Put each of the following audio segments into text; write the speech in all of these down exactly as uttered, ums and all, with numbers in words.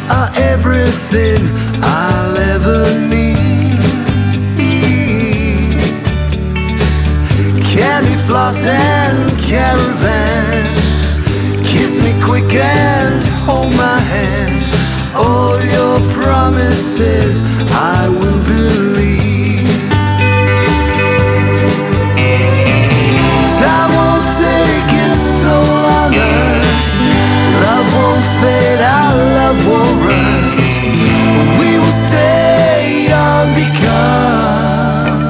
are everything I'll ever need. Candy floss and caravans, kiss me quick and hold my hand. All your promises I will believe. Time won't take its toll on us. Love won't fade, our love won't rust. We will stay young because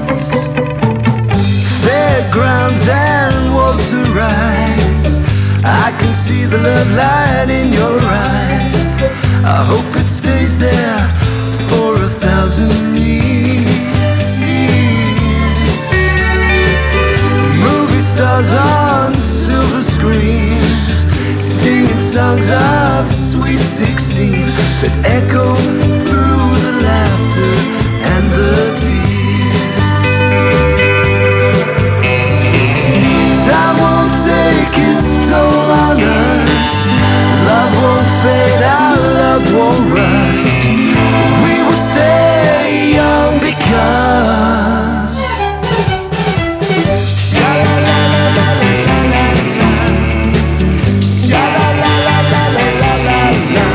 fairgrounds and Walter rides, I can see the love light in your eyes. I hope it stays there for a thousand years. Movie stars on silver screens, singing songs of Sweet Sixteen that echo through the laughter and the tears. Time won't take its toll on us. Love won't fade, our love won't rust. We will stay young because sha-la-la-la-la-la-la-la, sha-la-la-la-la-la-la-la.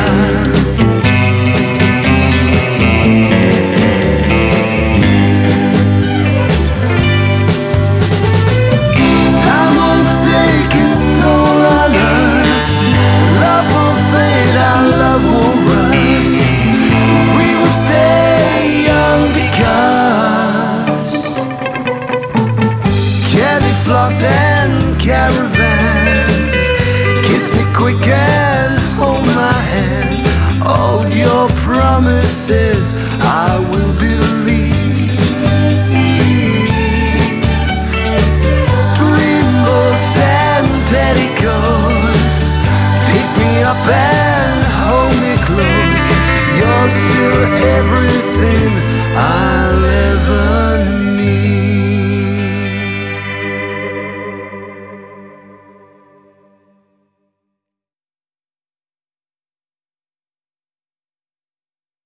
Time won't take its toll on us. Love won't fade, our love won't rust. We will stay young because candy floss and caravans, kiss me quick and hold my hand. All your promises